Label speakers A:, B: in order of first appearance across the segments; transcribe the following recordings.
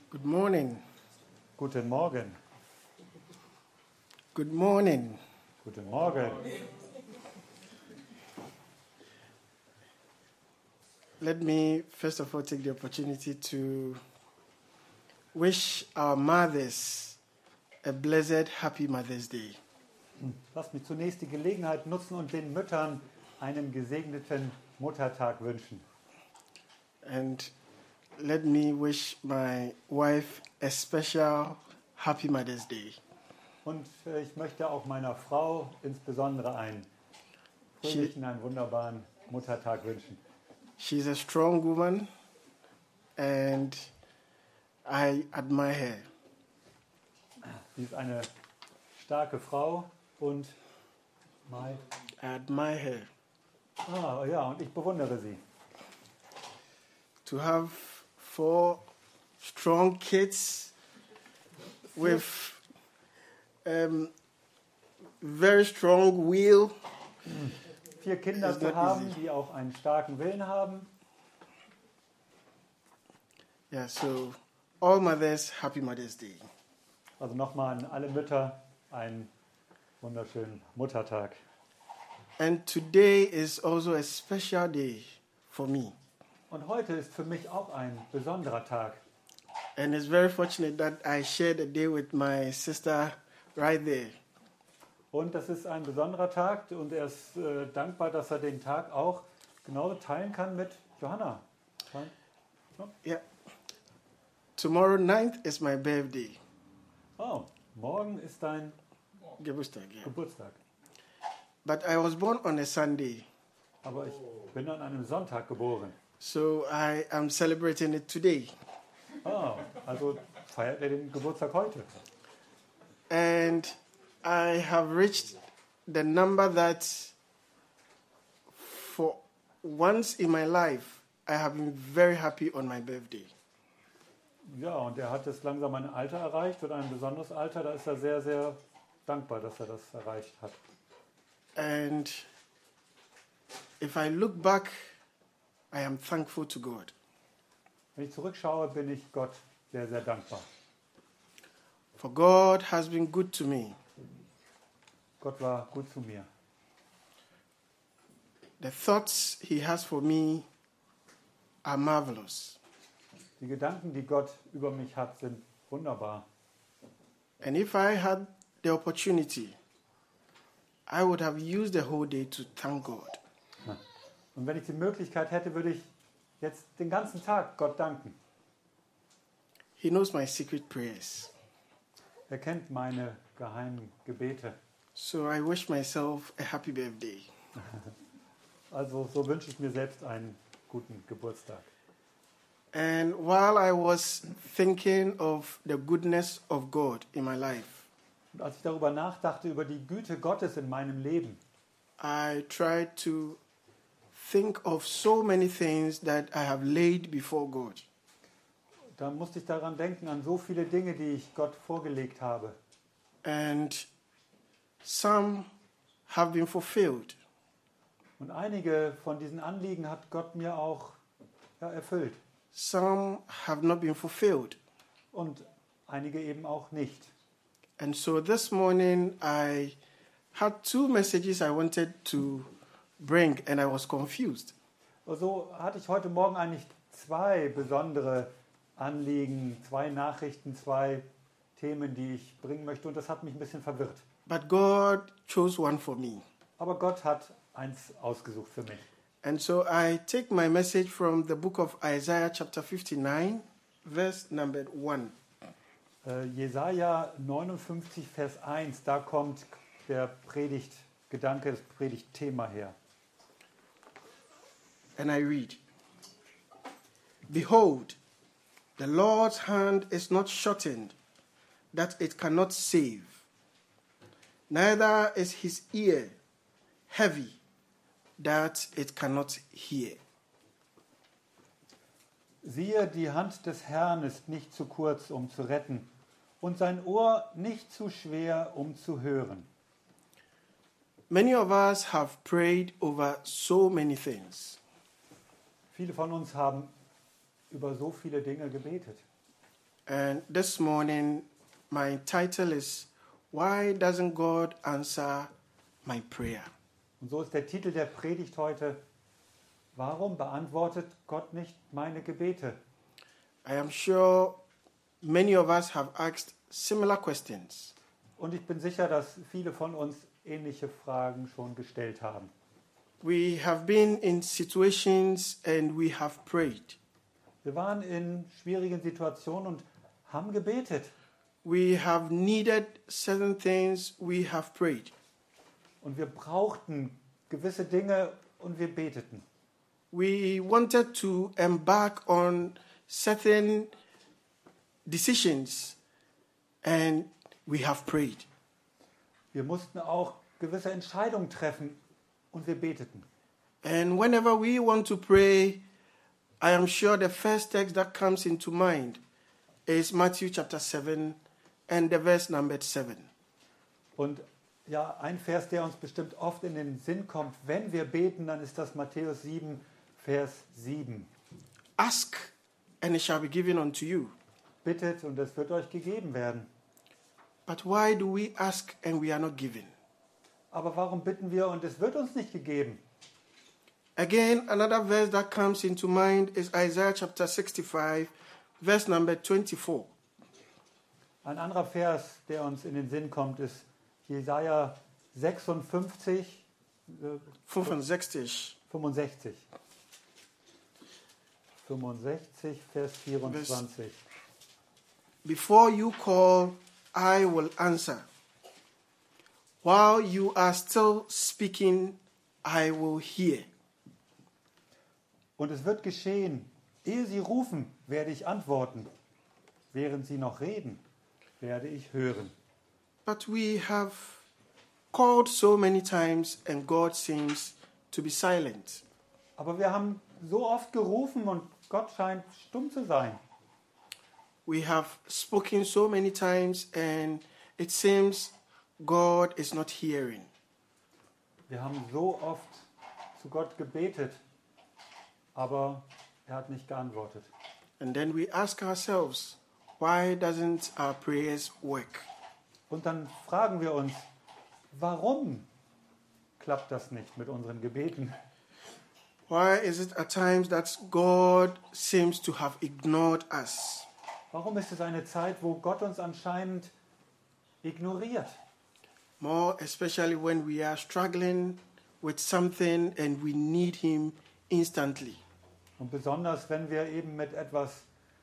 A: Good morning.
B: Guten Morgen.
A: Good morning.
B: Guten Morgen.
A: Let me first of all take the opportunity to wish our mothers a blessed, happy Mother's Day.
B: Lass mich zunächst die Gelegenheit nutzen und den Müttern einen gesegneten Muttertag wünschen.
A: And let me wish my wife a special, happy Mother's Day.
B: Und ich möchte auch meiner Frau insbesondere einen fröhlichen, einen wunderbaren Muttertag wünschen.
A: She's a strong woman and I admire her.
B: Sie ist eine starke Frau und
A: I admire her.
B: und ich bewundere sie.
A: To have 4 strong kids with very strong will.
B: 4 Kinder zu haben, die auch einen starken Willen haben.
A: Yeah, so all mothers, happy Mother's Day.
B: Also nochmal an alle Mütter einen wunderschönen Muttertag.
A: And today is also a special day for me.
B: Und heute ist für mich auch ein besonderer Tag.
A: And it's very fortunate that I shared a day with my sister right there.
B: Und das ist ein besonderer Tag und er ist dankbar, dass er den Tag auch genauso teilen kann mit Johanna.
A: Yeah. Tomorrow 9th is my birthday.
B: Oh, morgen ist dein
A: Geburtstag, yeah.
B: Geburtstag.
A: But I was born on a Sunday.
B: Aber ich bin an einem Sonntag geboren.
A: So I am celebrating it today.
B: Oh, also feiert er den Geburtstag heute.
A: And I have reached the number that for once in my life, I have been very happy on my birthday.
B: Ja, und er hat jetzt langsam ein Alter erreicht oder ein besonderes Alter. Da ist er sehr, sehr dankbar, dass er das erreicht hat.
A: And if I look back, I am thankful to God.
B: Wenn ich zurückschaue, bin ich Gott sehr, sehr dankbar.
A: For God has been good to me.
B: Gott war gut zu mir.
A: The thoughts He has for me are marvelous.
B: Die Gedanken, die Gott über mich hat, sind wunderbar.
A: And if I had the opportunity, I would have used the whole day to thank God.
B: Und wenn ich die Möglichkeit hätte, würde ich jetzt den ganzen Tag Gott danken.
A: He knows my secret prayers.
B: Er kennt meine geheimen Gebete.
A: So I wish myself a happy birthday.
B: Also so wünsche ich mir selbst einen guten Geburtstag.
A: And while I was thinking of the goodness of God in my life,
B: Und als ich darüber nachdachte, über die Güte Gottes in meinem Leben,
A: I tried to think of so many things that I have laid before God.
B: da musste ich daran denken, an so viele Dinge, die ich Gott vorgelegt habe.
A: And some have been fulfilled.
B: Und einige von diesen Anliegen hat Gott mir auch erfüllt.
A: Some have not been fulfilled.
B: Und einige eben auch nicht.
A: And so this morning I had 2 messages I wanted to bring and I was confused.
B: So hatte ich heute Morgen eigentlich 2 besondere Anliegen, 2 Nachrichten, 2 Themen, die ich bringen möchte. Und das hat mich ein bisschen verwirrt.
A: But God chose one for me.
B: Aber Gott hat eins ausgesucht für mich.
A: And so I take my message from the book of Isaiah chapter 59, verse number 1.
B: Jesaja 59, Vers 1, da kommt der Predigtgedanke, das Predigtthema her.
A: And I read, Behold, the Lord's hand is not shortened, that it cannot save, neither is his ear heavy, that it cannot hear.
B: Siehe, die Hand des Herrn ist nicht zu kurz, um zu retten, und sein Ohr nicht zu schwer, um zu hören.
A: Many of us have prayed over so many things.
B: Viele von uns haben über so viele Dinge gebetet.
A: And this morning, my title is, Why Doesn't God Answer My Prayer?
B: Und so ist der Titel der Predigt heute: Warum beantwortet Gott nicht meine Gebete?
A: I am sure many of us have asked similar questions.
B: Und ich bin sicher, dass viele von uns ähnliche Fragen schon gestellt haben.
A: We have been in situations and we have prayed.
B: Wir waren in schwierigen Situationen und haben gebetet.
A: We have needed certain things, we have prayed.
B: Und wir brauchten gewisse Dinge und wir beteten.
A: We wanted to embark on certain decisions and we have prayed.
B: Wir mussten auch gewisse Entscheidungen treffen und wir beteten.
A: And whenever we want to pray, I am sure the first text that comes into mind is Matthew chapter 7 and the verse number 7.
B: Und ja, ein Vers, der uns bestimmt oft in den Sinn kommt, wenn wir beten, dann ist das Matthäus 7, Vers 7.
A: Ask and it shall be given unto you.
B: Bittet und es wird euch gegeben werden.
A: But why do we ask and we are not given?
B: Aber warum bitten wir und es wird uns nicht gegeben?
A: Again, another verse that comes into mind is Isaiah chapter 65, verse number 24.
B: Ein anderer Vers, der uns in den Sinn kommt, ist Jesaja 65,
A: 65.
B: 65. 65, Vers 24.
A: Before you call, I will answer. While you are still speaking, I will hear.
B: Und es wird geschehen, ehe sie rufen, werde ich antworten. Während sie noch reden, werde ich hören.
A: But we have called so many times and God seems to be silent.
B: Aber wir haben so oft gerufen und Gott scheint stumm zu sein.
A: We have spoken so many times and it seems God is not hearing.
B: Wir haben so oft zu Gott gebetet, aber er hat nicht geantwortet.
A: And then we ask ourselves, why doesn't our prayers work?
B: Und dann fragen wir uns, warum klappt das nicht mit unseren Gebeten?
A: Why is it at times that God seems to have ignored us?
B: Warum ist es eine Zeit, wo Gott uns anscheinend ignoriert?
A: More especially when we are struggling with something and we need Him instantly.
B: Und besonders, wenn wir eben mit etwas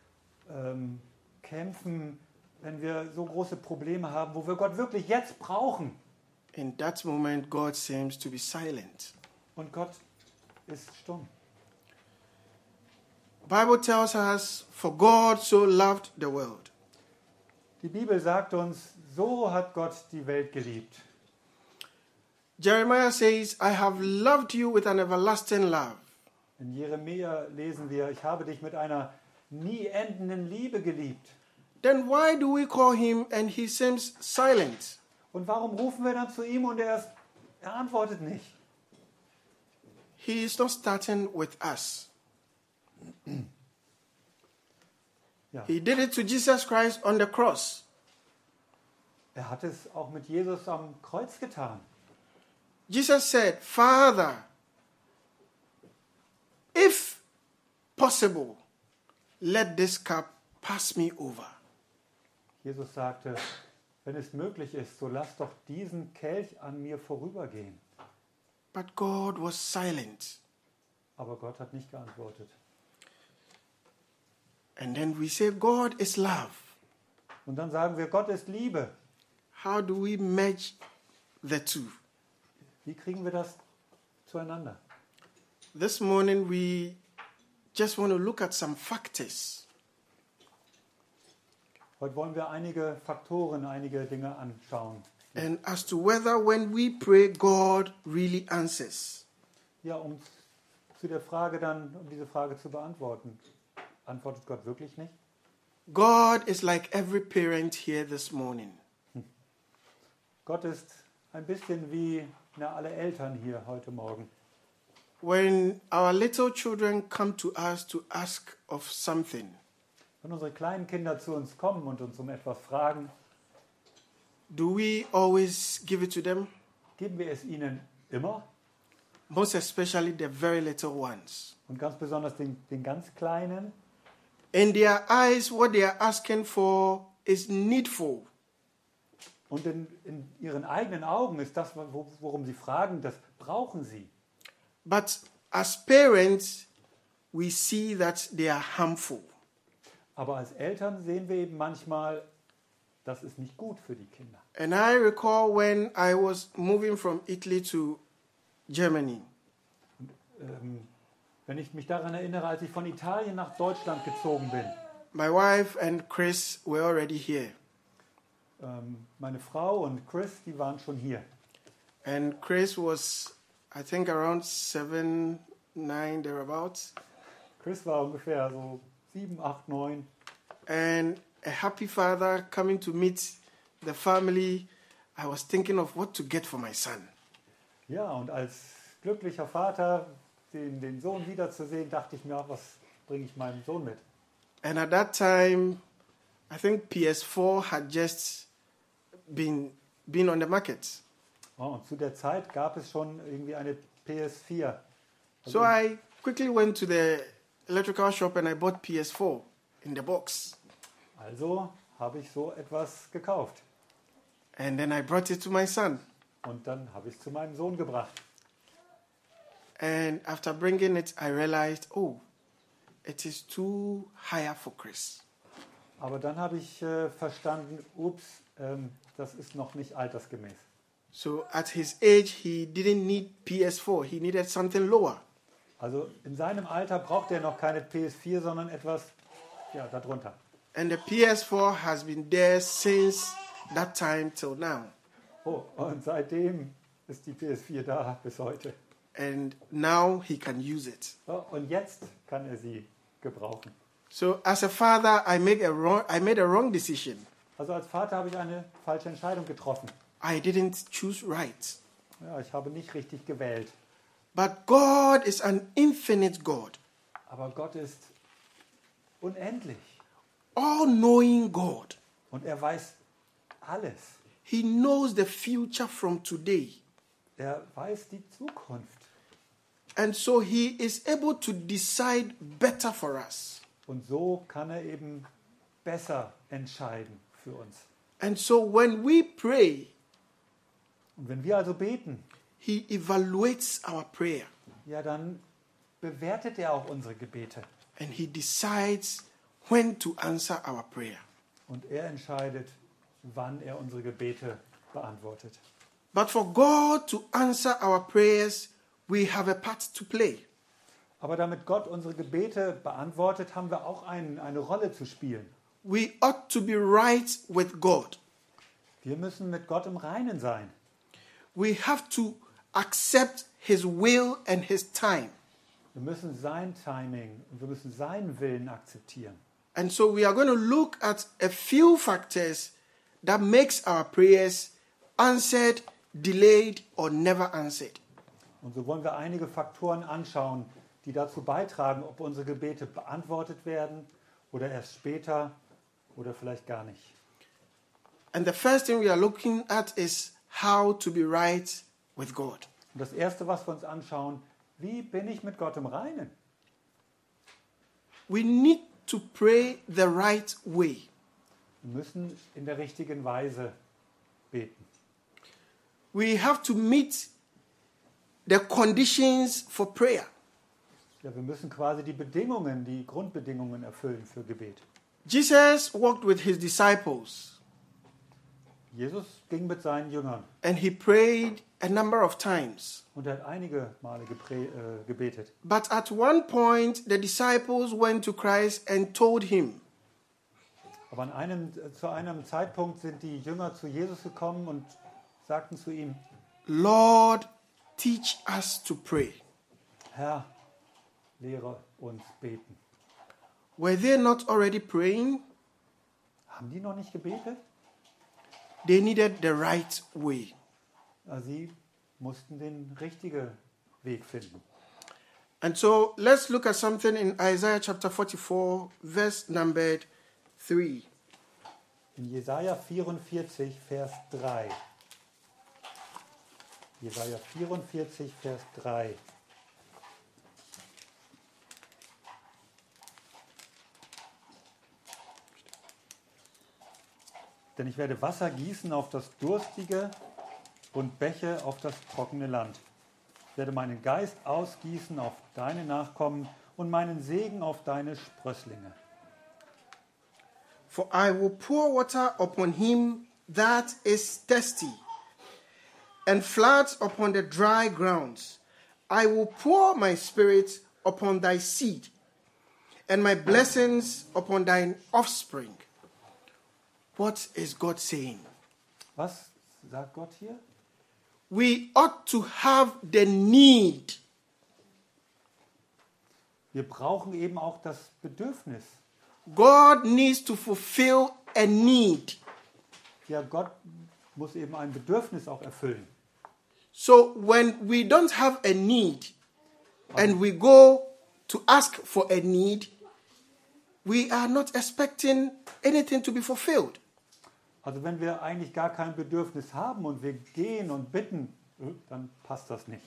B: kämpfen, wenn wir so große Probleme haben, wo wir Gott wirklich jetzt brauchen.
A: In that moment, God seems to be silent.
B: Und Gott ist stumm.
A: The Bible tells us, for God so loved the world.
B: Die Bibel sagt uns, so hat Gott die Welt geliebt.
A: Jeremiah says, I have loved you with an everlasting love.
B: In Jeremia lesen wir, ich habe dich mit einer nie endenden Liebe geliebt.
A: Then why do we call Him and He seems silent?
B: Und warum rufen wir dann zu ihm und er antwortet nicht?
A: He is not starting with us.
B: Ja.
A: He did it to Jesus Christ on the cross.
B: Er hat es auch mit Jesus am Kreuz getan.
A: Jesus said, Father, if possible, let this cup pass me over.
B: Jesus sagte, wenn es möglich ist, so lass doch diesen Kelch an mir vorübergehen.
A: But God was silent.
B: Aber Gott hat nicht geantwortet.
A: And then we say, God is love.
B: Und dann sagen wir, Gott ist Liebe.
A: How do we merge the two?
B: Wie kriegen wir das zueinander?
A: This morning we just want to look at some factors.
B: Heute wollen wir einige Faktoren, einige Dinge anschauen.
A: And as to whether when we pray, God really answers.
B: Ja, um diese Frage zu beantworten. Antwortet Gott wirklich nicht?
A: God is like every parent here this morning.
B: Gott ist ein bisschen wie alle Eltern hier heute Morgen.
A: When our little children come to us to ask of something,
B: Wenn unsere kleinen Kinder zu uns kommen und uns um etwas fragen,
A: do we always give it to them?
B: geben wir es ihnen immer
A: Most especially the very little ones.
B: und ganz besonders den ganz Kleinen.
A: In their eyes, what they are asking for is needful.
B: Und in ihren eigenen Augen ist das, worum sie fragen, das brauchen sie.
A: But as parents, we see that they are harmful.
B: Aber als Eltern sehen wir eben manchmal, das ist nicht gut für die Kinder.
A: And I recall when I was moving from Italy to Germany.
B: Wenn ich mich daran erinnere, als ich von Italien nach Deutschland gezogen bin,
A: My wife and Chris were already here.
B: meine Frau und Chris, die waren schon hier.
A: And Chris was, I think, around 7, 9, thereabouts.
B: Chris war ungefähr so 7, 8, 9.
A: And a happy father coming to meet the family. I was thinking of what to get for my son.
B: Ja, und als glücklicher Vater, den Sohn wiederzusehen, dachte ich mir, was bringe ich meinem Sohn mit?
A: And at that time, I think PS4 had just been on the market.
B: Oh, und zu der Zeit gab es schon irgendwie eine PS4.
A: So I quickly went to the electrical shop and I bought PS4 in the box.
B: Also habe ich so etwas gekauft.
A: And then I brought it to my son.
B: Und dann habe ich es zu meinem Sohn gebracht.
A: And after bringing it, I realized, oh, it is too higher for Chris.
B: Aber dann habe ich verstanden, das ist noch nicht altersgemäß.
A: So at his age, he didn't need PS4. He needed something lower.
B: Also in seinem Alter braucht er noch keine PS4, sondern etwas darunter.
A: And the PS4 has been there since that time till now.
B: Oh, und seitdem ist die PS4 da bis heute.
A: And now he can use it.
B: Oh, und jetzt kann er sie gebrauchen.
A: So as a father, I made a wrong decision.
B: Also als Vater habe ich eine falsche Entscheidung getroffen.
A: I didn't choose right.
B: Ja, ich habe nicht richtig gewählt.
A: But God is an infinite God,
B: Aber Gott ist unendlich.
A: all-knowing God.
B: Und er weiß alles.
A: He knows the future from today.
B: Er weiß die Zukunft.
A: And so he is able to decide better for us.
B: Und so kann er eben besser entscheiden für uns.
A: And so when we pray,
B: Und wenn wir also beten,
A: he evaluates our prayer
B: ja, dann bewertet er auch unsere Gebete.
A: and he decides when to answer our prayer.
B: Und er entscheidet, wann er unsere Gebete beantwortet.
A: But for God to answer our prayers, we have a part to play.
B: Aber damit Gott unsere Gebete beantwortet, haben wir auch eine Rolle zu spielen.
A: We ought to be right with God.
B: Wir müssen mit Gott im Reinen sein.
A: We have to accept his will and his time.
B: Wir müssen sein Timing und wir müssen seinen Willen akzeptieren.
A: And so we are going to look at a few factors that makes our prayers answered, delayed or never answered.
B: Und so wollen wir einige Faktoren anschauen, die dazu beitragen, ob unsere Gebete beantwortet werden oder erst später oder vielleicht gar nicht.
A: And the first thing we are looking at is how to be right with God.
B: Und das Erste, was wir uns anschauen, wie bin ich mit Gott im Reinen?
A: We need to pray the right way.
B: Wir müssen in der richtigen Weise beten.
A: We have to meet the conditions for prayer.
B: Ja, wir müssen quasi die Grundbedingungen erfüllen für Gebet.
A: Jesus walked with his disciples
B: Jesus ging mit seinen Jüngern
A: and he prayed a number of times.
B: und er hat einige Male gebetet.
A: But at one point, the disciples went to Christ and told him,
B: Aber zu einem Zeitpunkt sind die Jünger zu Jesus gekommen und sagten zu ihm,
A: Lord, teach us to pray.
B: Herr, lehre uns beten.
A: Were they not already praying?
B: Haben die noch nicht gebetet?
A: They needed the right way.
B: Sie mussten den richtigen Weg finden.
A: And so let's look at something in Isaiah chapter 44, verse numbered 3.
B: In Jesaja 44, Vers 3. Jesaja 44, Vers 3. Denn ich werde Wasser gießen auf das Durstige und Bäche auf das trockene Land. Ich werde meinen Geist ausgießen auf deine Nachkommen und meinen Segen auf deine Sprösslinge.
A: For I will pour water upon him that is thirsty, and floods upon the dry grounds. I will pour my spirit upon thy seed, and my blessings upon thine offspring. What is God saying?
B: Was sagt Gott hier?
A: We ought to have the need.
B: Wir brauchen eben auch das Bedürfnis.
A: God needs to fulfill a need.
B: Ja, Gott muss eben ein Bedürfnis auch erfüllen.
A: So when we don't have a need and we go to ask for a need, we are not expecting anything to be fulfilled.
B: Also wenn wir eigentlich gar kein Bedürfnis haben und wir gehen und bitten, dann passt das nicht.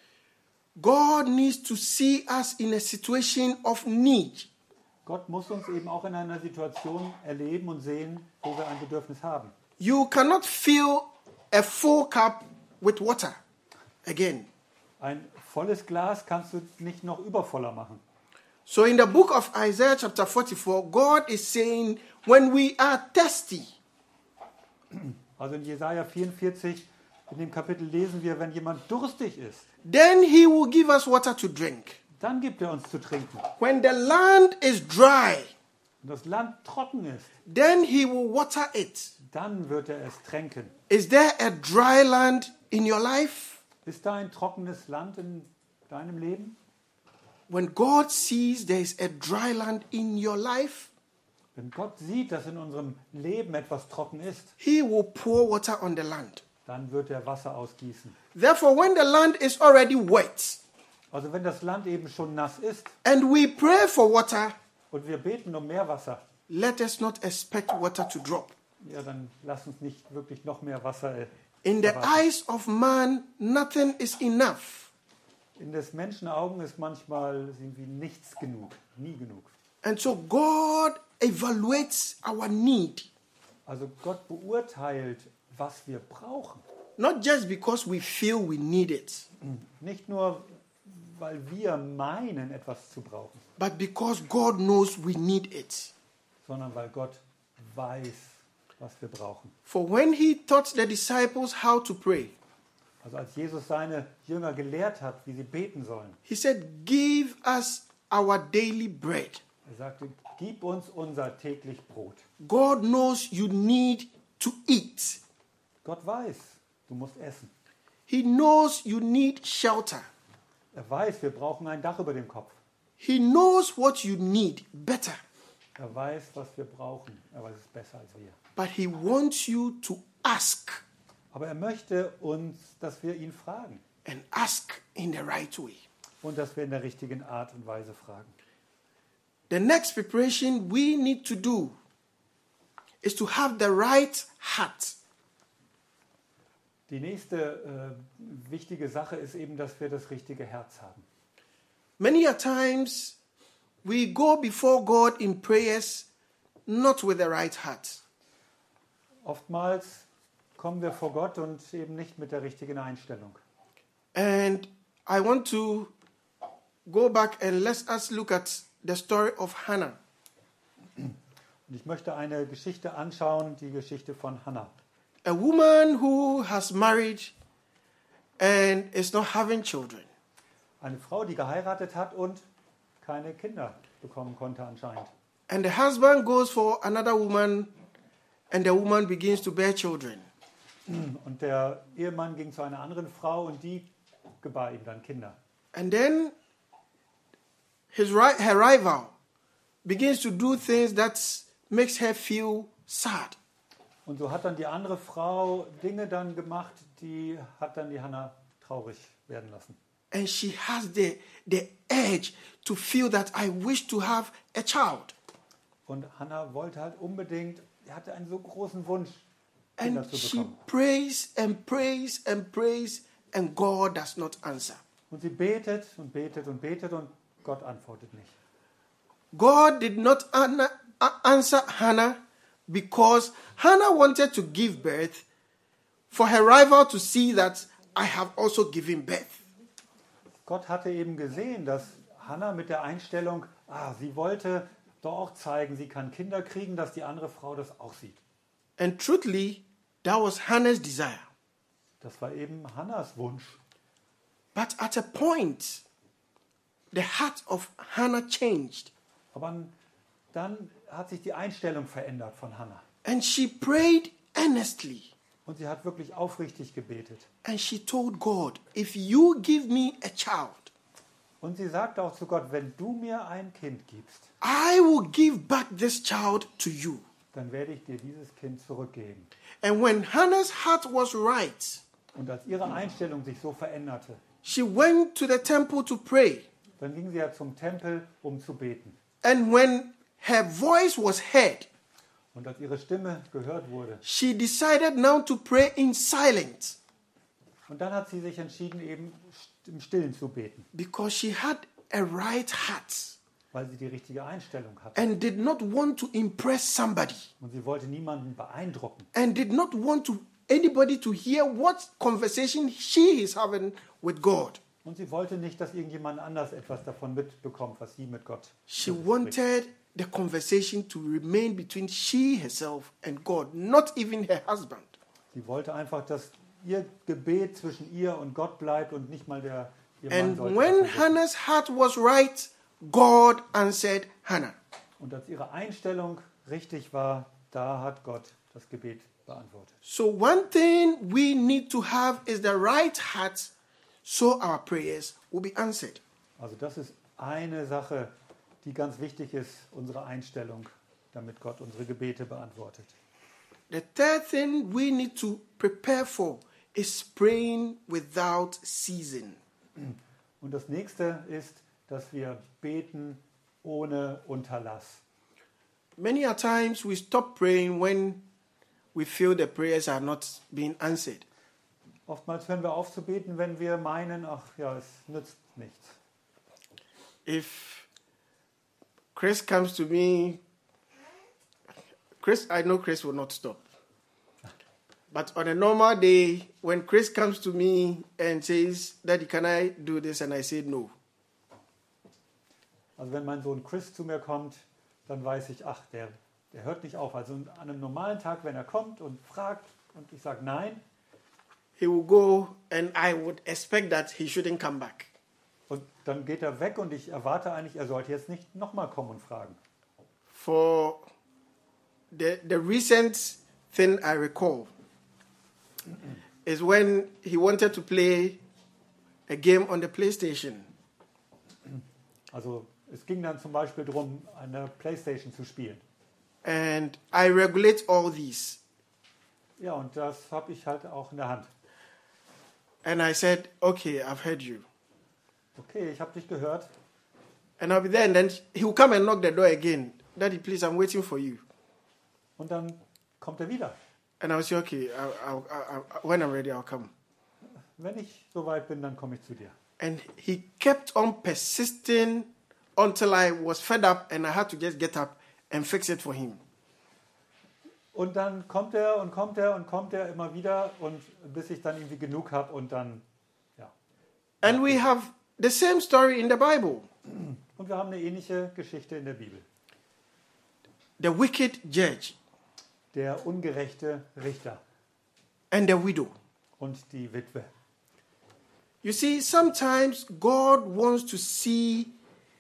A: God needs to see us in a situation of need.
B: Gott muss uns eben auch in einer Situation erleben und sehen, wo wir ein Bedürfnis haben.
A: You cannot fill a full cup with water again.
B: Ein volles Glas kannst du nicht noch übervoller machen.
A: So in the book of Isaiah chapter 44, God is saying, when we are thirsty,
B: Also in Jesaja 44, in dem Kapitel lesen wir, wenn jemand durstig ist,
A: then he will give us water to drink.
B: dann gibt er uns zu trinken.
A: When the land is dry,
B: Wenn das Land trocken ist,
A: then he will water it.
B: dann wird er es tränken.
A: Is there a dry land in your life?
B: Ist da ein trockenes Land in deinem Leben?
A: When God sees there is a dry land in your life,
B: Wenn Gott sieht, dass in unserem Leben etwas trocken ist,
A: he will pour water on the land.
B: dann wird er Wasser ausgießen.
A: Therefore, when the land is already wet
B: Also wenn das Land eben schon nass ist
A: and we pray for water,
B: und wir beten um mehr Wasser,
A: let us not expect water to drop.
B: ja, dann lass uns nicht wirklich noch mehr Wasser
A: In the
B: erwarten.
A: eyes of man, nothing is enough.
B: In des Menschen Augen ist manchmal irgendwie nichts genug, nie genug.
A: And so God evaluates our need,
B: Also Gott beurteilt, was wir brauchen.
A: not just because we feel we need it,
B: Nicht nur, weil wir meinen, etwas zu brauchen,
A: but because God knows we need it.
B: sondern weil Gott weiß, was wir brauchen.
A: For when he taught the disciples how to pray,
B: Also als Jesus seine Jünger gelehrt hat, wie sie beten sollen,
A: he said, give us our daily bread.
B: er sagte, gib uns unser täglich Brot.
A: God knows you need to eat.
B: Gott weiß, du musst essen.
A: He knows you need shelter.
B: Er weiß, wir brauchen ein Dach über dem Kopf.
A: He knows what you need better.
B: Er weiß, was wir brauchen. Er weiß es besser als wir.
A: But he wants you to ask,
B: Aber er möchte uns, dass wir ihn fragen
A: and ask in the right way.
B: und dass wir in der richtigen Art und Weise fragen.
A: The next preparation we need to do is to have the right heart.
B: Die nächste wichtige Sache ist eben, dass wir das richtige Herz haben.
A: Many a times we go before God in prayers not with the right heart.
B: Oftmals kommen wir vor Gott und eben nicht mit der richtigen Einstellung.
A: And I want to go back and let us look at the story of Hannah.
B: Und ich möchte eine Geschichte anschauen, die Geschichte von Hannah.
A: A woman who has married and is not having children.
B: Eine Frau, die geheiratet hat und keine Kinder bekommen konnte anscheinend.
A: And the husband goes for another woman and the woman begins to bear children.
B: Und der Ehemann ging zu einer anderen Frau und die gebar ihm dann Kinder.
A: And then her rival begins to do things that makes her feel sad.
B: Und so hat dann die andere Frau Dinge dann gemacht, die hat dann die Hannah traurig werden lassen.
A: And she has the urge to feel that I wish to have a child.
B: Und Hannah wollte halt unbedingt, er hatte einen so großen Wunsch, Kinder
A: And
B: zu
A: she
B: bekommen.
A: prays and prays and prays, and God does not answer.
B: Und sie betet und betet und betet und Gott antwortet nicht.
A: God did not answer Hannah because Hannah wanted to give birth for her rival to see that I have also given birth.
B: Gott hatte eben gesehen, dass Hannah mit der Einstellung, sie wollte doch auch zeigen, sie kann Kinder kriegen, dass die andere Frau das auch sieht.
A: And truthfully, that was Hannah's desire.
B: Das war eben Hannahs Wunsch.
A: But at a point, the heart of Hannah changed.
B: Aber dann hat sich die Einstellung verändert von Hannah.
A: And she prayed earnestly.
B: Und sie hat wirklich aufrichtig gebetet.
A: And she told God, if you give me a child,
B: Und sie sagte auch zu Gott, wenn du mir ein Kind gibst,
A: I will give back this child to you.
B: dann werde ich dir dieses Kind zurückgeben.
A: And when Hannah's heart was right,
B: Und als ihre Einstellung sich so veränderte,
A: she went to the temple to pray.
B: dann ging sie ja zum Tempel, um zu beten.
A: And when her voice was heard,
B: Und als ihre Stimme gehört wurde,
A: she decided now to pray in silence
B: und dann hat sie sich entschieden, eben im Stillen zu beten,
A: because she had a right heart
B: weil sie die richtige Einstellung hatte.
A: and did not want to impress somebody
B: Und sie wollte niemanden beeindrucken.
A: and did not want anybody to hear what conversation she is having with God.
B: Und sie wollte nicht, dass irgendjemand anders etwas davon mitbekommt, was sie mit Gott
A: She
B: spricht.
A: wanted the conversation to remain between she herself and God, not even her husband.
B: Sie wollte einfach, dass ihr Gebet zwischen ihr und Gott bleibt und nicht mal ihr Mann
A: And
B: sollte
A: when
B: davon wissen.
A: Hannah's heart was right, God answered Hannah.
B: Und als ihre Einstellung richtig war, da hat Gott das Gebet beantwortet.
A: So one thing we need to have is the right heart so our prayers will be answered.
B: Also das ist eine Sache, die ganz wichtig ist, unsere Einstellung, damit Gott unsere Gebete beantwortet.
A: The third thing we need to prepare for is praying without ceasing.
B: Und das nächste ist, dass wir beten ohne Unterlass.
A: Many a times we stop praying when we feel the prayers are not being answered.
B: Oftmals hören wir auf zu beten, wenn wir meinen, ach ja, es nützt nichts.
A: If Chris comes to me, I know Chris will not stop. But on a normal day, when Chris comes to me and says, Daddy, can I do this? And I say no.
B: Also wenn mein Sohn Chris zu mir kommt, dann weiß ich, ach, der hört nicht auf. Also an einem normalen Tag, wenn er kommt und fragt und ich sage nein,
A: He will go and I would expect that he shouldn't come back.
B: und dann geht er weg und ich erwarte eigentlich, er sollte jetzt nicht nochmal kommen und fragen.
A: For the recent thing I recall is when he wanted to play a game on the PlayStation.
B: Also es ging dann zum Beispiel darum, eine Playstation zu spielen.
A: And I regulate all these.
B: Ja, und das habe ich halt auch in der Hand.
A: And I said, okay, I've heard you.
B: Okay, ich habe dich gehört.
A: And I'll be there, and then he will come and knock the door again. Daddy, please, I'm waiting for you.
B: Und dann kommt er wieder.
A: And I'll say, okay, when I'm ready, I'll come.
B: Wenn ich soweit bin, dann komme ich zu dir.
A: And he kept on persisting until I was fed up and I had to just get up and fix it for him.
B: Und dann kommt er und kommt er und kommt er immer wieder und bis ich dann irgendwie genug habe und dann, ja.
A: And we have the same story in the Bible.
B: Und wir haben eine ähnliche Geschichte in der Bibel.
A: The wicked judge
B: Der ungerechte Richter
A: and the widow.
B: und die Witwe.
A: You see, sometimes God wants to see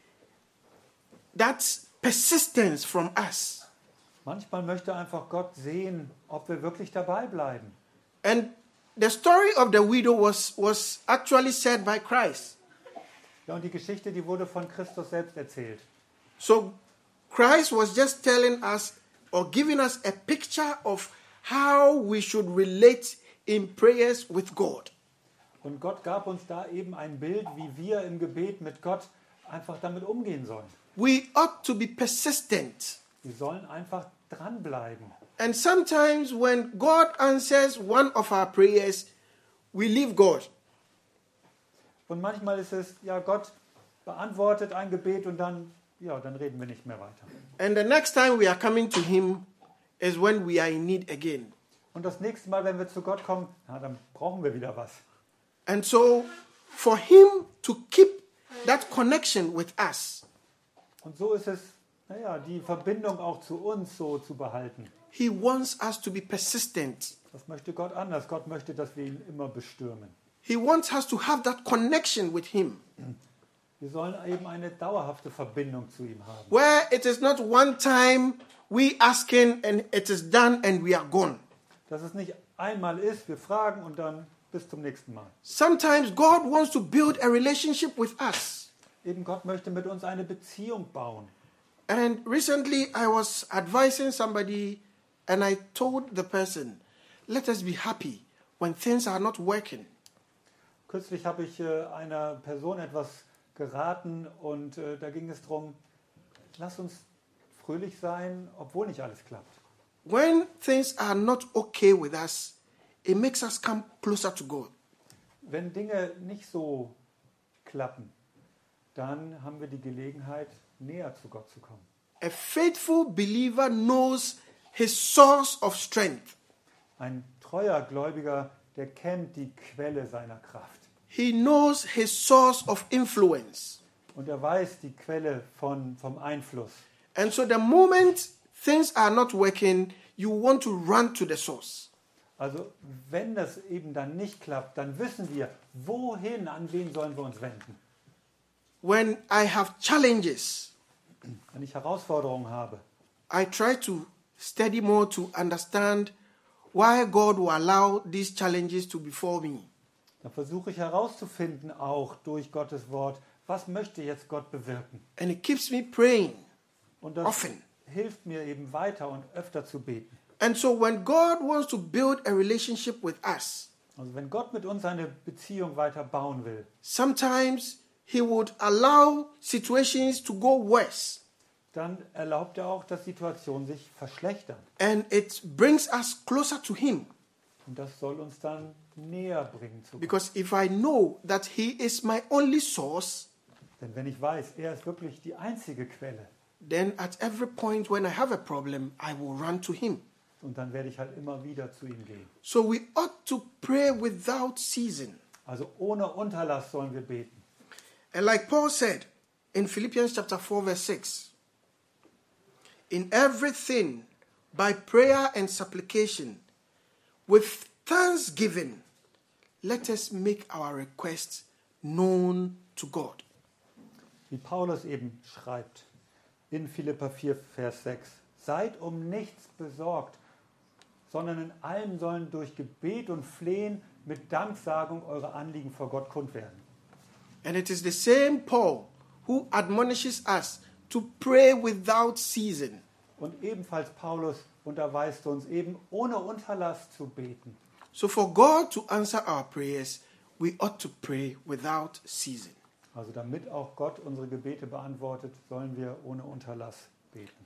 A: that persistence from us.
B: Manchmal möchte einfach Gott sehen, ob wir wirklich dabei bleiben.
A: And the story of the widow was actually said by Christ.
B: Ja, und die Geschichte, die wurde von Christus selbst erzählt.
A: So Christ was just telling us or giving us a picture of how we should relate in prayers with God.
B: Und Gott gab uns da eben ein Bild, wie wir im Gebet mit Gott einfach damit umgehen sollen.
A: We ought to be persistent.
B: Wir sollen einfach dranbleiben.
A: And sometimes when God answers one of our prayers, we leave God.
B: Und manchmal ist es, ja, Gott beantwortet ein Gebet und dann reden wir nicht mehr weiter.
A: And the next time we are coming to Him is when we are in need again.
B: Und das nächste Mal, wenn wir zu Gott kommen, dann brauchen wir wieder was.
A: And so for Him to keep that connection with us,
B: Und so ist es, die Verbindung auch zu uns so zu behalten.
A: He wants us to be persistent.
B: Das möchte Gott anders. Gott möchte, dass wir ihn immer bestürmen.
A: He wants us to have that connection with Him,
B: Wir sollen eben eine dauerhafte Verbindung zu ihm haben.
A: where it is not one time we asking and it is done and we are gone.
B: Dass es nicht einmal ist, wir fragen und dann bis zum nächsten Mal.
A: Sometimes God wants to build a relationship with us.
B: Eben Gott möchte mit uns eine Beziehung bauen.
A: And recently I was advising somebody and I told the person, let us be happy when things are not working.
B: Kürzlich habe ich einer Person etwas geraten und da ging es darum, lass uns fröhlich sein, obwohl nicht alles klappt.
A: When things are not okay with us, it makes us come closer to God.
B: Wenn Dinge nicht so klappen, dann haben wir die Gelegenheit, näher zu Gott zu kommen.
A: A faithful believer knows his source of strength.
B: Ein treuer Gläubiger, der kennt die Quelle seiner Kraft.
A: He knows his source of influence.
B: Und er weiß die Quelle vom Einfluss.
A: And so the moment things are not working, you want to run to the source.
B: Also wenn das eben dann nicht klappt, dann wissen wir, wohin, an wen sollen wir uns wenden.
A: When I have challenges,
B: Wenn ich Herausforderungen habe,
A: I try to study more to understand why God will allow these challenges to befall me.
B: dann versuche ich herauszufinden, auch durch Gottes Wort, was möchte jetzt Gott bewirken.
A: And it keeps me praying
B: Und das
A: often.
B: hilft mir eben weiter und öfter zu beten.
A: And so when God wants to build a relationship with us,
B: Also wenn Gott mit uns eine Beziehung weiter bauen will,
A: sometimes He would allow situations to go worse.
B: dann erlaubt er auch, dass Situationen sich verschlechtern.
A: And it brings us closer to Him.
B: Und das soll uns dann näher bringen zu Gott.
A: Because if I know that He is my only source,
B: Denn wenn ich weiß, er ist wirklich die einzige Quelle,
A: then at every point when I have a problem, I will run to Him.
B: und dann werde ich halt immer wieder zu ihm gehen.
A: So we ought to pray without ceasing.
B: Also ohne Unterlass sollen wir beten.
A: And like Paul said in Philippians chapter 4 verse 6, in everything by prayer and supplication, with thanksgiving, let us make our requests known to God.
B: Wie Paulus eben schreibt in Philipper 4, Vers 6. Seid um nichts besorgt, sondern in allem sollen durch Gebet und Flehen mit Danksagung eure Anliegen vor Gott kund werden.
A: And it is the same Paul who admonishes us to pray without ceasing.
B: Und ebenfalls Paulus unterweist uns eben ohne Unterlass zu beten.
A: So for God to answer our prayers, we ought to pray without ceasing.
B: Also damit auch Gott unsere Gebete beantwortet, sollen wir ohne Unterlass beten.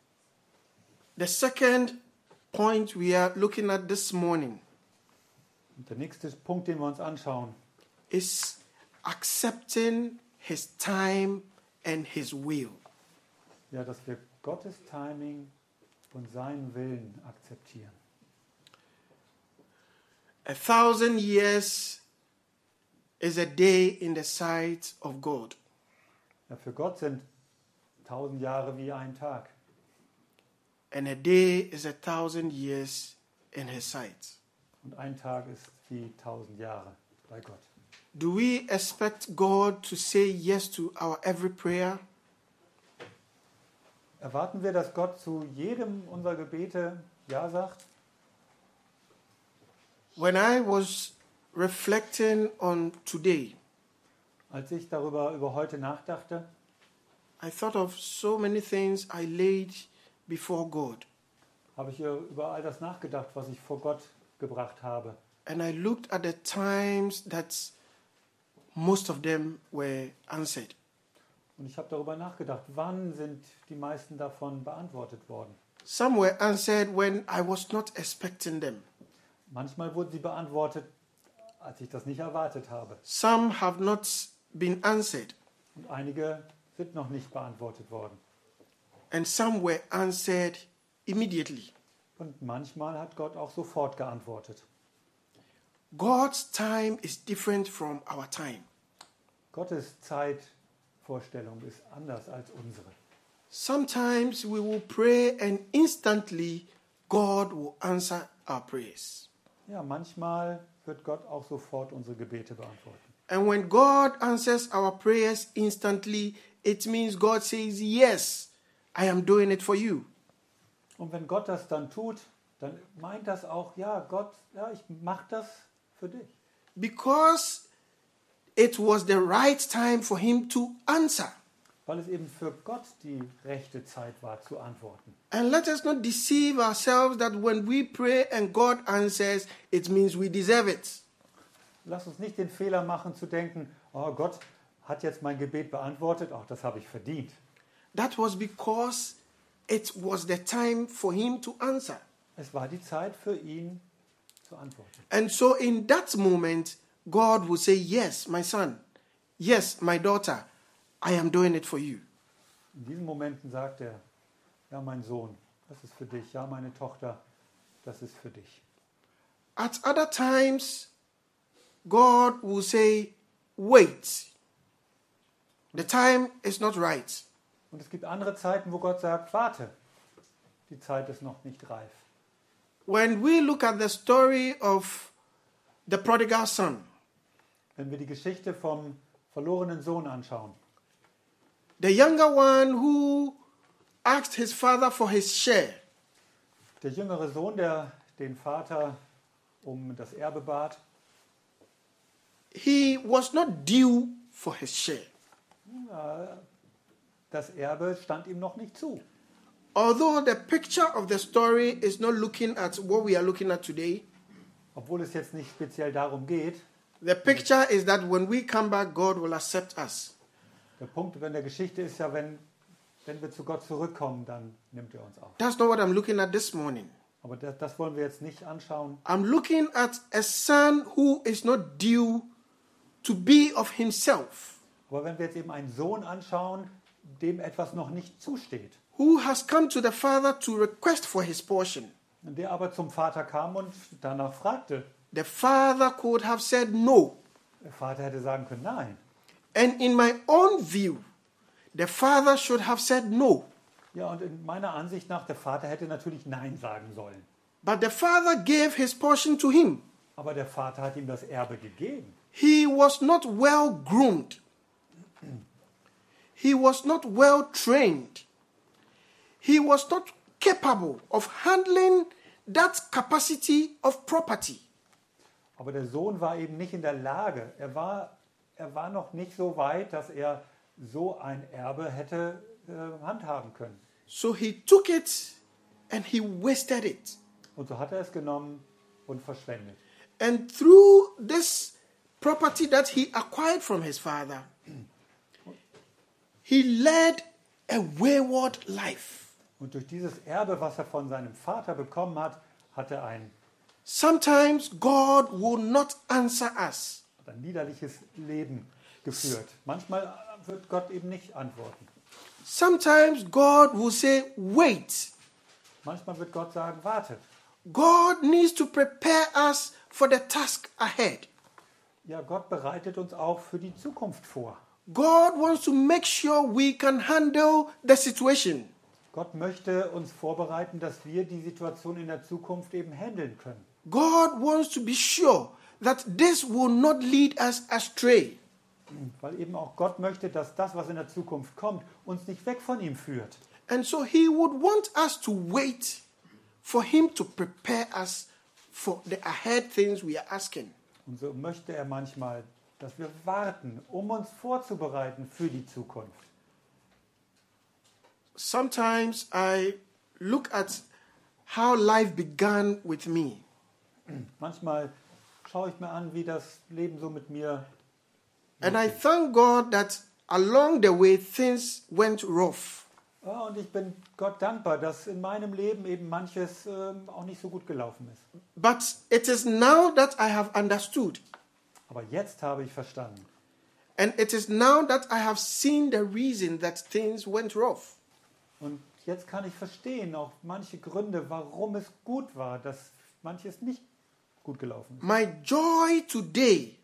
A: The second point we are looking at this morning
B: Und der nächste Punkt, den wir uns anschauen,
A: is accepting His time and His will.
B: ja, dass wir Gottes Timing und seinen Willen akzeptieren.
A: 1,000 years is a day in the sight of God.
B: Ja, für Gott sind 1000 Jahre wie ein Tag.
A: And a day is 1,000 years in His sight.
B: Und ein Tag ist wie 1000 Jahre bei Gott.
A: Do we expect God to say yes to our every prayer?
B: Erwarten wir, dass Gott zu jedem unserer Gebete Ja sagt?
A: When I was reflecting on today,
B: Als ich über heute nachdachte,
A: I thought of so many things I laid before God.
B: habe ich über all das nachgedacht, was ich vor Gott gebracht habe.
A: And I looked at the times that most of them were answered.
B: Und ich habe darüber nachgedacht, wann sind die meisten davon beantwortet worden?
A: Some were answered when I was not expecting them.
B: Manchmal wurden sie beantwortet, als ich das nicht erwartet habe.
A: Some have not been answered,
B: Und einige sind noch nicht beantwortet worden.
A: and some were answered immediately.
B: Und manchmal hat Gott auch sofort geantwortet.
A: God's time is different from our time.
B: Gottes Zeitvorstellung ist anders als unsere.
A: Sometimes we will pray and instantly God will answer our prayers.
B: Ja, manchmal wird Gott auch sofort unsere Gebete beantworten.
A: And when God answers our prayers instantly, it means God says, yes, I am doing it for you.
B: Und wenn Gott das dann tut, dann meint das auch, ja, Gott, ja, ich mache das für dich.
A: Because it was the right time for him to answer.
B: Weil es eben für Gott die rechte Zeit war, zu antworten.
A: And let us not deceive ourselves that when we pray and God answers, it means we deserve it.
B: Lass uns nicht den Fehler machen zu denken, oh, Gott hat jetzt mein Gebet beantwortet, auch das habe ich verdient.
A: That was because it was the time for him to answer.
B: Es war die Zeit für ihn zu antworten.
A: And so in that moment, God will say, yes, my son. Yes, my daughter. I am doing it for you.
B: In diesen Momenten sagt er, ja, mein Sohn, das ist für dich. Ja, meine Tochter, das ist für dich.
A: At other times, God will say, wait. The time is not right.
B: Und es gibt andere Zeiten, wo Gott sagt, warte, die Zeit ist noch nicht reif.
A: When we look at the story of the prodigal son,
B: Wenn wir die Geschichte vom verlorenen Sohn anschauen,
A: the younger one who asked his father for his share,
B: der jüngere Sohn, der den Vater um das Erbe bat,
A: he was not due for his share.
B: das Erbe stand ihm noch nicht zu.
A: Although the picture of the story is not looking at what we are looking at today,
B: Obwohl es jetzt nicht speziell darum geht,
A: the picture is that when we come back, God will accept us.
B: der Punkt in der Geschichte ist ja, wenn wir zu Gott zurückkommen, dann nimmt er uns auf.
A: That's not what I'm looking at this morning.
B: Aber das wollen wir jetzt nicht anschauen.
A: I'm looking at a son who is not due to be of himself,
B: Aber wenn wir jetzt eben einen Sohn anschauen, dem etwas noch nicht zusteht,
A: who has come to the father to request for his portion.
B: der aber zum Vater kam und danach fragte.
A: The father could have said no.
B: Der Vater hätte sagen können, nein.
A: And in my own view, the father should have said no.
B: Ja, und in meiner Ansicht nach, der Vater hätte natürlich nein sagen sollen.
A: But the father gave his portion to him.
B: Aber der Vater hat ihm das Erbe gegeben.
A: He was not well groomed. He was not well trained. He was not capable of handling that capacity of property.
B: Aber der Sohn war eben nicht in der Lage. Er war noch nicht so weit, dass er so ein Erbe hätte handhaben können.
A: So he took it and he wasted it.
B: Und so hat er es genommen und verschwendet.
A: And through this property that he acquired from his father, he led a wayward life.
B: Und durch dieses Erbe, was er von seinem Vater bekommen hat, hat er ein
A: Sometimes God will not answer us.
B: liederliches Leben geführt. Manchmal wird Gott eben nicht antworten.
A: Sometimes God will say, wait.
B: Manchmal wird Gott sagen, wartet.
A: God needs to prepare us for the task ahead.
B: Ja, Gott bereitet uns auch für die Zukunft vor.
A: God wants to make sure we can handle the situation.
B: Gott möchte uns vorbereiten, dass wir die Situation in der Zukunft eben handeln können.
A: God wants to be sure that this will not lead us astray.
B: Weil eben auch Gott möchte, dass das, was in der Zukunft kommt, uns nicht weg von ihm führt.
A: And so he would want us to wait for him to prepare us for the ahead things we are asking.
B: Und so möchte er manchmal, dass wir warten, um uns vorzubereiten für die Zukunft.
A: Sometimes I look at how life began with me.
B: Manchmal schaue ich mir an, wie das Leben so mit mir
A: And I thank God that along the way things went rough.
B: Ja, und ich bin Gott dankbar, dass in meinem Leben eben manches auch nicht so gut gelaufen ist.
A: But it is now that I have understood,
B: Aber jetzt habe ich verstanden.
A: and it is now that I have seen the reason that things went rough.
B: Und jetzt kann ich verstehen auch manche Gründe, warum es gut war, dass manches nicht gut gelaufen ist.
A: My joy today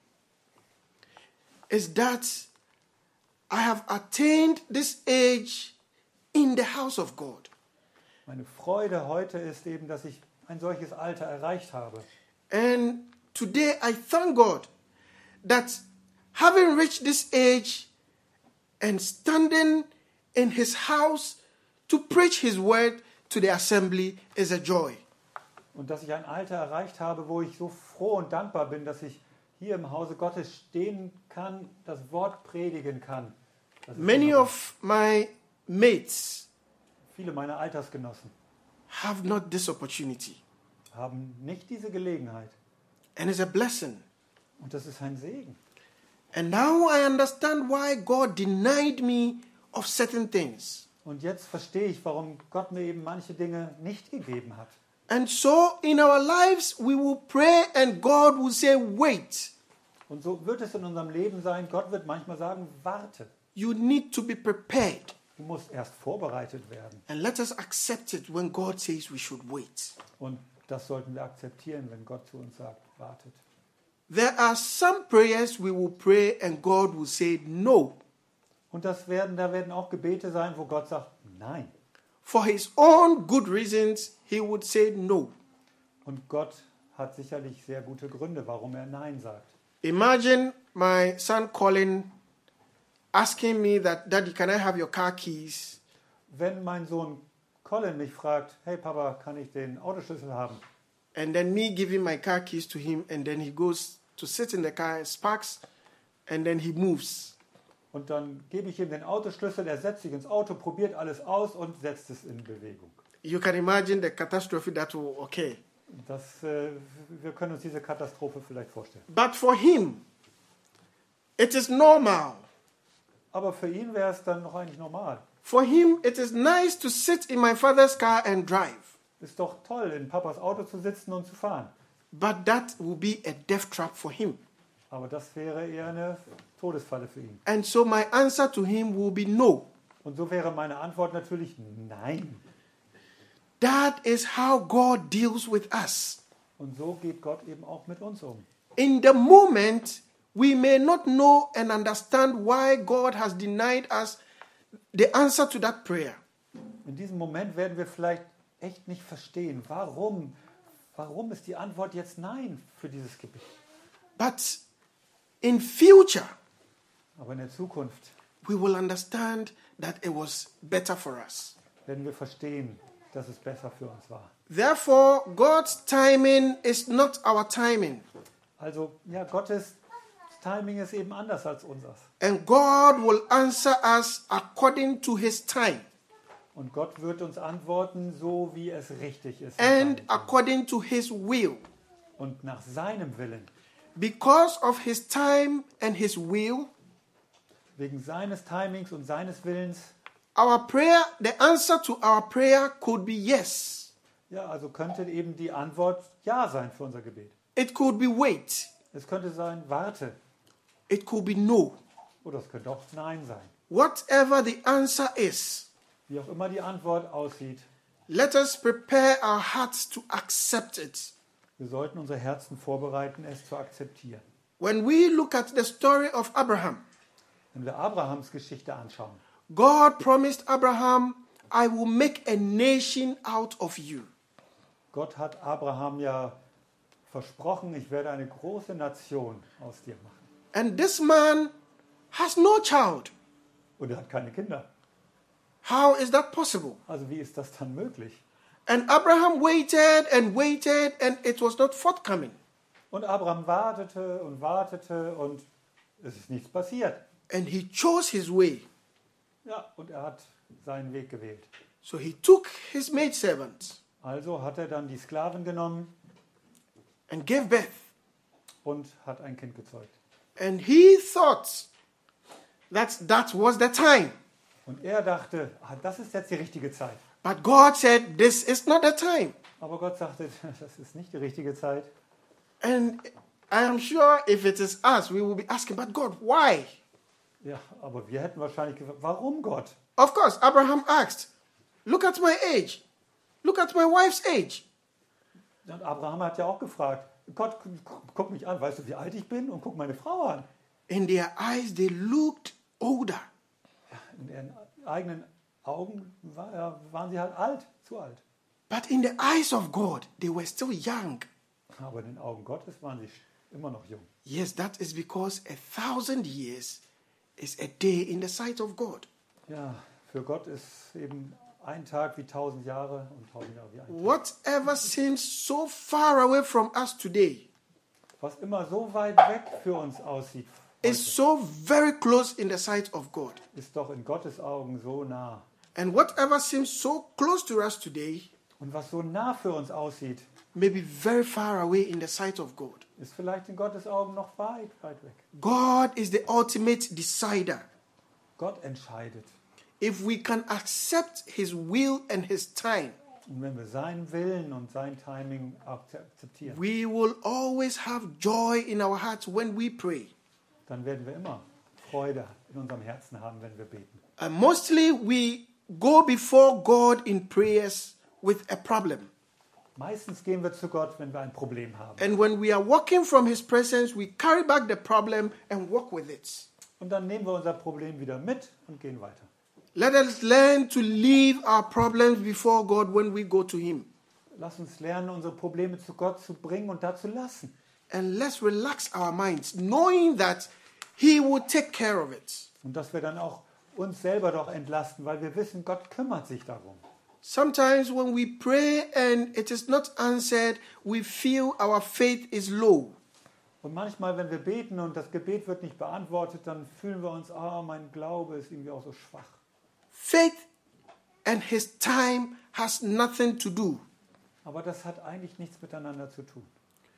A: is that I have attained this age in the house of God.
B: Meine Freude heute ist eben, dass ich ein solches Alter erreicht habe.
A: And today I thank God that having reached this age and standing in his house to preach his word to the assembly is a joy.
B: Und dass ich ein Alter erreicht habe, wo ich so froh und dankbar bin, dass ich hier im Hause Gottes stehen kann, das Wort predigen kann. Das ist
A: Many
B: wunderbar.
A: of my mates
B: Viele meiner Altersgenossen
A: have not this opportunity,
B: haben nicht diese Gelegenheit.
A: and it's a blessing.
B: Und das ist ein Segen.
A: And now I understand why God denied me of certain things.
B: Und jetzt verstehe ich, warum Gott mir eben manche Dinge nicht gegeben hat.
A: And so in our lives we will pray and God will say, wait.
B: Und so wird es in unserem Leben sein. Gott wird manchmal sagen, warte.
A: You need to be prepared.
B: Du musst erst vorbereitet werden.
A: And let us accept it when God says we should wait.
B: Und das sollten wir akzeptieren, wenn Gott zu uns sagt, wartet.
A: There are some prayers we will pray and God will say no.
B: Und da werden auch Gebete sein, wo Gott sagt, nein.
A: For his own good reasons, he would say no.
B: Und Gott hat sicherlich sehr gute Gründe, warum er nein sagt.
A: Imagine my son Colin asking me that, Daddy, can I have your car keys?
B: Wenn mein Sohn Colin mich fragt, hey Papa, kann ich den Autoschlüssel haben?
A: And then me giving my car keys to him, and then he goes to sit in the car and sparks, and then he moves.
B: Und dann gebe ich ihm den Autoschlüssel, er setzt sich ins Auto, probiert alles aus und setzt es in Bewegung.
A: You can imagine the catastrophe that will occur.
B: Wir können uns diese Katastrophe vielleicht vorstellen.
A: But for him, it is normal.
B: Aber für ihn wäre es dann noch eigentlich normal.
A: For him, it is nice to sit in my father's car and drive.
B: Ist doch toll, in Papas Auto zu sitzen und zu fahren.
A: But that will be a death trap for him.
B: Aber das wäre eher eine Todesfalle für ihn.
A: And so my answer to him will be no.
B: Und so wäre meine Antwort natürlich nein.
A: That is how God deals with us.
B: Und so geht Gott eben auch mit uns um.
A: In the moment, we may not know and understand why God has denied us the answer to that prayer.
B: In diesem Moment werden wir vielleicht echt nicht verstehen, warum ist die Antwort jetzt nein für dieses Gebet.
A: But in future,
B: Aber in der Zukunft
A: we will understand that it was better for us.
B: werden wir verstehen, dass es besser für uns war.
A: Therefore, God's timing is not our timing.
B: Also, ja, Gottes Timing ist eben anders als unseres.
A: And God will answer us according to his time
B: Und Gott wird uns antworten, so wie es richtig ist.
A: and according to his will.
B: Und nach seinem Willen.
A: Because of his time and his will,
B: Wegen seines Timings und seines Willens.
A: our prayer, the answer to our prayer could be yes.
B: Ja, also könnte eben die Antwort ja sein für unser Gebet.
A: It could be wait.
B: Es könnte sein, warte.
A: It could be no.
B: Oder es könnte auch nein sein.
A: Whatever the answer is,
B: Wie auch immer die Antwort aussieht,
A: let us prepare our hearts to accept it.
B: wir sollten unsere Herzen vorbereiten, es zu akzeptieren.
A: When we look at the story of Abraham,
B: Wenn wir Abrahams Geschichte anschauen,
A: God promised Abraham, I will make a nation out of you.
B: Gott hat Abraham ja versprochen, ich werde eine große Nation aus dir machen.
A: And this man has no child.
B: Und er hat keine Kinder.
A: How is that possible?
B: Also wie ist das dann möglich?
A: And Abraham waited and waited, and it was not forthcoming.
B: Und Abraham wartete und es ist nichts passiert.
A: And he chose his way.
B: Ja, und er hat seinen Weg gewählt.
A: So he took his maidservant
B: Also hat er dann die Sklaven genommen
A: and gave birth.
B: und hat ein Kind gezeugt.
A: And he thought that was the time.
B: Und er dachte, das ist jetzt die richtige Zeit.
A: But God said, this is not the time.
B: Aber Gott sagte, das ist nicht die richtige Zeit.
A: And I am sure if it is us, we will be asking, but God, why?
B: Ja, aber wir hätten wahrscheinlich gesagt, warum Gott?
A: Of course, Abraham asked, look at my age. Look at my wife's age.
B: Und Abraham hat ja auch gefragt, Gott, guck mich an, weißt du, wie alt ich bin? Und guck meine Frau an.
A: In their eyes, they looked older.
B: In ihren eigenen Augen waren sie halt alt, zu alt.
A: But in the eyes of God, they were still young.
B: Aber in den Augen Gottes waren sie immer noch jung.
A: Yes, that is because 1,000 years is a day in the sight of God.
B: Ja, für Gott ist eben ein Tag wie 1000 Jahre und 1000 Jahre wie ein Tag.
A: Whatever seems so far away from us today
B: Was immer so weit weg für uns aussieht,
A: is
B: heute,
A: so very close in the sight of God.
B: ist doch in Gottes Augen so nah.
A: And whatever seems so close to us today
B: Und was so nah für uns aussieht,
A: may be very far away in the sight of God.
B: ist vielleicht in Gottes Augen noch weit, weit weg.
A: God is the ultimate decider.
B: Gott entscheidet.
A: If we can accept His will and His time,
B: Und wenn wir seinen Willen und sein Timing akzeptieren,
A: we will always have joy in our hearts when we pray.
B: dann werden wir immer Freude in unserem Herzen haben, wenn wir beten.
A: And mostly we go before God in prayers with a problem.
B: Meistens gehen wir zu Gott, wenn wir ein Problem haben.
A: And when we are walking from His presence, we carry back the problem and walk with it.
B: Und dann nehmen wir unser Problem wieder mit und gehen weiter.
A: Let us learn to leave our problems before God when we go to Him.
B: Lass uns lernen, unsere Probleme zu Gott zu bringen und da zu lassen.
A: And let's relax our minds, knowing that He will take care of it.
B: Und dass wir dann auch uns selber doch entlasten, weil wir wissen, Gott kümmert sich darum.
A: Sometimes when we pray and it is not answered, we feel our faith is low.
B: Und manchmal, wenn wir beten und das Gebet wird nicht beantwortet, dann fühlen wir uns, mein Glaube ist irgendwie auch so schwach.
A: Faith and His time has nothing to do.
B: Aber das hat eigentlich nichts miteinander zu tun.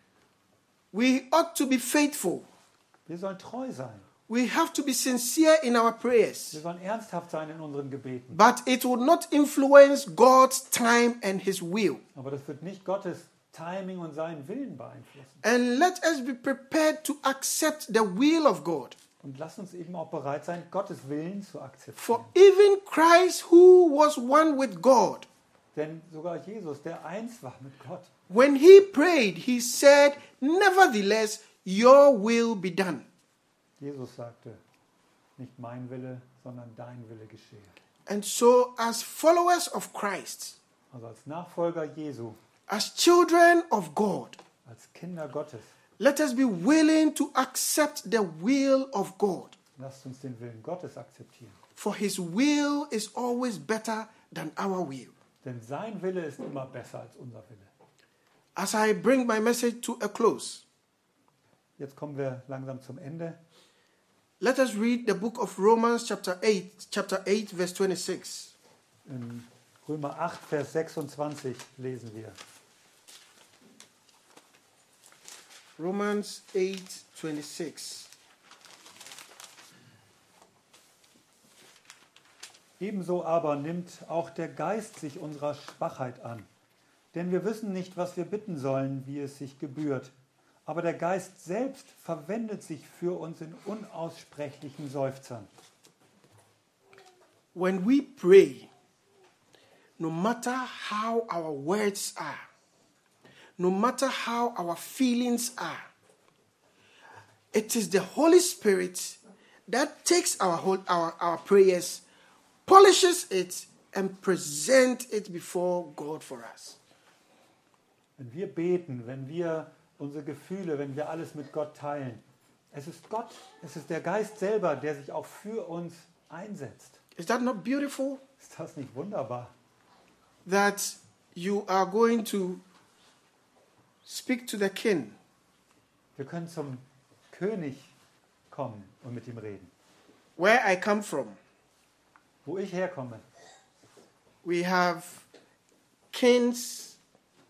A: We ought to be faithful.
B: Wir sollen treu sein.
A: We have to be sincere in our prayers.
B: Wir sollen ernsthaft sein in unseren Gebeten.
A: But it will not influence God's time and His will.
B: Aber das wird nicht Gottes Timing und seinen Willen beeinflussen.
A: And let us be prepared to accept the will of God.
B: Und lass uns eben auch bereit sein, Gottes Willen zu akzeptieren.
A: For even Christ, who was one with God,
B: Denn sogar Jesus, der eins war mit Gott,
A: when He prayed, He said, nevertheless, your will be done.
B: Jesus sagte, nicht mein Wille, sondern dein Wille geschehe.
A: And so, as followers of Christ,
B: Also als Nachfolger Jesu,
A: as children of God,
B: als Kinder Gottes,
A: let us be willing to accept the will of God.
B: lasst uns den Willen Gottes akzeptieren.
A: For His will is always better than our will.
B: Denn sein Wille ist immer besser als unser Wille.
A: As I bring my message to a close,
B: Jetzt kommen wir langsam zum Ende.
A: let us read the book of Romans chapter 8, verse 26.
B: In Römer 8, Vers 26 lesen wir.
A: Romans 8, 26.
B: Ebenso aber nimmt auch der Geist sich unserer Schwachheit an. Denn wir wissen nicht, was wir bitten sollen, wie es sich gebührt. Aber der Geist selbst verwendet sich für uns in unaussprechlichen Seufzern.
A: When we pray, no matter how our words are, no matter how our feelings are, it is the Holy Spirit that takes our prayers, polishes it, and presents it before God for us.
B: Wenn wir beten, wenn wir unsere Gefühle, wenn wir alles mit Gott teilen, es ist Gott, es ist der Geist selber, der sich auch für uns einsetzt.
A: Is that not beautiful?
B: Ist das nicht wunderbar?
A: That you are going to speak to the king.
B: Wir können zum König kommen und mit ihm reden.
A: Where I come from,
B: Wo ich herkomme,
A: we have kings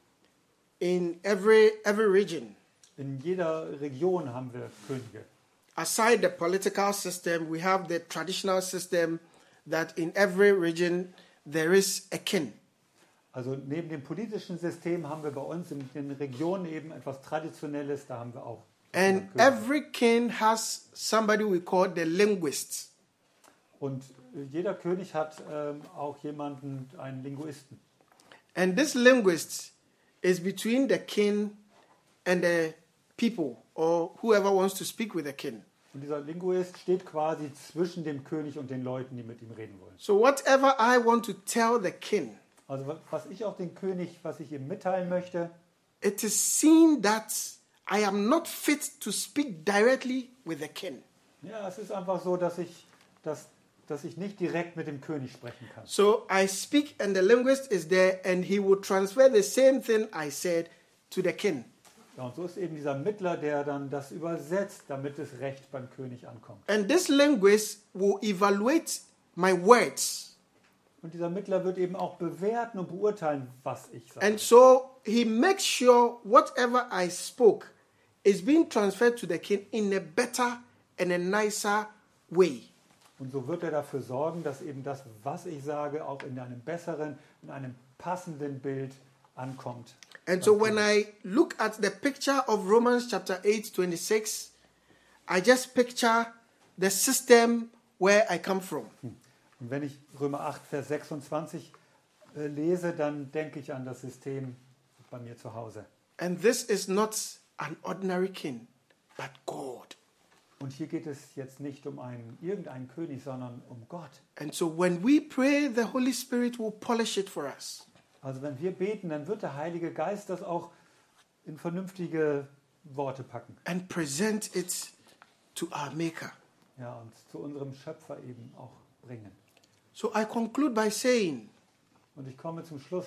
A: in every region.
B: in jeder Region haben wir Könige.
A: aside the political system, we have the traditional system that in every region there is a king.
B: Also neben dem politischen System haben wir bei uns in den Regionen eben etwas Traditionelles, da haben wir auch.
A: And every king has somebody we call the linguist.
B: Und jeder König hat auch jemanden, einen Linguisten.
A: And this linguist is between the king and the people or whoever wants to speak with the king.
B: Und dieser Linguist steht quasi zwischen dem König und den Leuten, die mit ihm reden wollen.
A: So whatever I want to tell the king,
B: Also was ich auch den König, was ich ihm mitteilen möchte,
A: it is seen that I am not fit to speak directly with the king.
B: ja, es ist einfach so, dass ich nicht direkt mit dem König sprechen kann.
A: So I speak and the linguist is there and he will transfer the same thing I said to the king.
B: Ja, und so ist eben dieser Mittler, der dann das übersetzt, damit es recht beim König ankommt.
A: And this linguist will evaluate my words.
B: Und dieser Mittler wird eben auch bewerten und beurteilen, was ich sage.
A: And so he makes sure whatever I spoke is being transferred to the king in a better and a nicer way.
B: Und so wird er dafür sorgen, dass eben das, was ich sage, auch in einem besseren, in einem passenden Bild ankommt.
A: And so when I look at the picture of Romans chapter 8:26, I just picture the system where I come from.
B: Und wenn ich Römer 8, Vers 26 lese, dann denke ich an das System bei mir zu Hause.
A: And this is not an ordinary king, but God.
B: Und hier geht es jetzt nicht um irgendeinen König, sondern um Gott.
A: And so when we pray, the Holy Spirit will polish it for us.
B: Also wenn wir beten, dann wird der Heilige Geist das auch in vernünftige Worte packen.
A: And present it to our Maker.
B: Ja, und zu unserem Schöpfer eben auch bringen.
A: So I conclude by saying,
B: Und ich komme zum Schluss.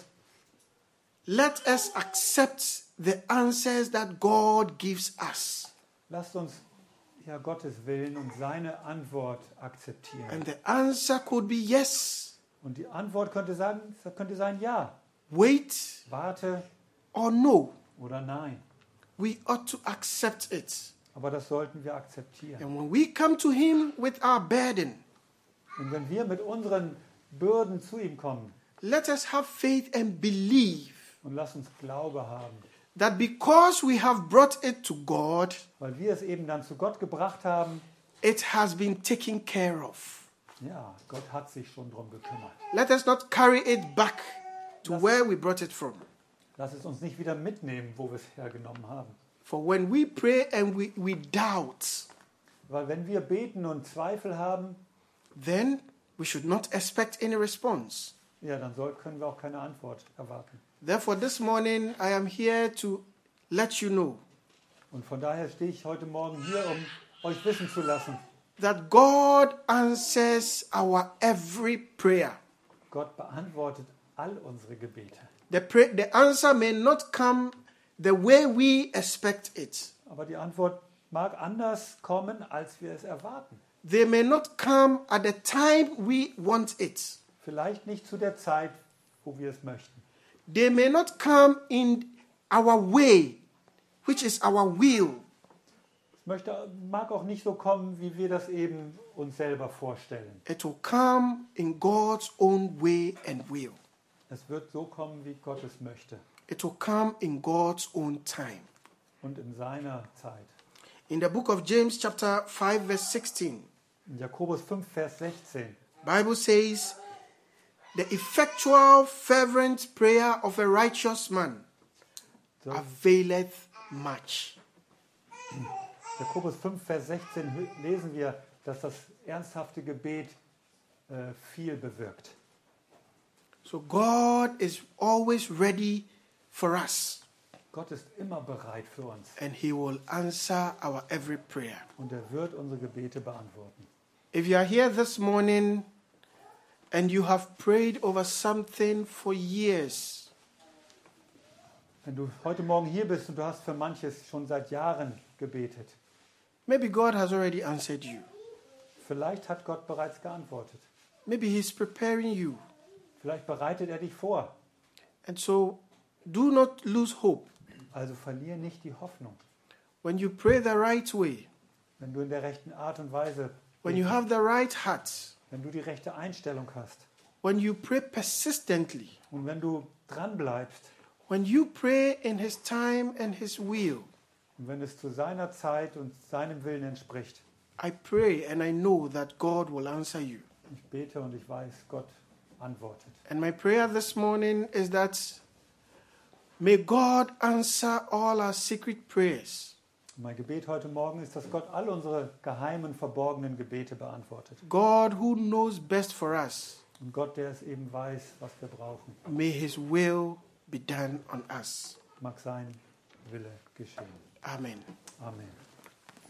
A: let us accept the answers that God gives us.
B: Lasst uns ja Gottes Willen und seine Antwort akzeptieren.
A: And the answer could be yes,
B: Und die Antwort könnte sein ja,
A: wait,
B: warte
A: or no.
B: oder nein.
A: We ought to accept it.
B: Aber das sollten wir akzeptieren.
A: And when we come to Him with our burden,
B: Und wenn wir mit unseren Bürden zu ihm kommen
A: let us have faith and believe
B: und lasst uns Glaube haben,
A: that because we have brought it to God,
B: weil wir es eben dann zu Gott gebracht haben,
A: it has been taken care of.
B: ja, Gott hat sich schon drum gekümmert.
A: Let us not carry it back to where we brought it from.
B: Lass es uns nicht wieder mitnehmen, wo wir es hergenommen haben.
A: For when we pray and we doubt,
B: Weil wenn wir beten und Zweifel haben,
A: then we should not expect any response.
B: ja, dann können wir auch keine Antwort erwarten.
A: Therefore, this morning I am here to let you know
B: Und von daher stehe ich heute Morgen hier, um euch wissen zu lassen,
A: that God answers our every prayer.
B: Gott beantwortet all unsere Gebete.
A: The answer may not come the way we expect it.
B: Aber die Antwort mag anders kommen, als wir es erwarten.
A: They may not come at the time we want it.
B: Vielleicht nicht zu der Zeit, wo wir es möchten.
A: They may not come in our way, which is our will.
B: Es mag auch nicht so kommen, wie wir das eben uns selber vorstellen.
A: It will come in God's own way and will.
B: Es wird so kommen, wie Gott es möchte
A: It will come in God's own time.
B: und in seiner Zeit.
A: In the book of James chapter 5 verse 16,
B: In Jakobus 5, Vers 16,
A: Bible says, the effectual fervent prayer of a righteous man
B: so,
A: availeth much.
B: Jakobus 5, Vers 16 lesen wir, dass das ernsthafte Gebet viel bewirkt.
A: So God is always ready for us,
B: Gott ist immer bereit für uns
A: and He will answer our every prayer.
B: und er wird unsere Gebete beantworten.
A: If you are here this morning and you have prayed over something for years,
B: Wenn du heute Morgen hier bist und du hast für manches schon seit Jahren gebetet,
A: maybe God has already answered you.
B: vielleicht hat Gott bereits geantwortet.
A: Maybe He's preparing you.
B: Vielleicht bereitet er dich vor.
A: And so do not lose hope.
B: Also verliere nicht die Hoffnung.
A: When you pray the right way,
B: Wenn du in der rechten Art und Weise
A: when you have the right heart,
B: wenn du die rechte Einstellung hast
A: when you pray persistently,
B: und wenn du dran bleibst
A: when you pray in His time and His will,
B: und wenn es zu seiner Zeit und seinem Willen entspricht.
A: I pray and I know that God will answer you.
B: Ich bete und ich weiß, Gott antwortet.
A: And my prayer this morning is that may God answer all our secret prayers.
B: Und mein Gebet heute Morgen ist, dass Gott all unsere geheimen, verborgenen Gebete beantwortet.
A: God who knows best for us,
B: Und Gott, der es eben weiß, was wir brauchen,
A: may His will be done on us.
B: mag sein Wille geschehen.
A: Amen.
B: Amen.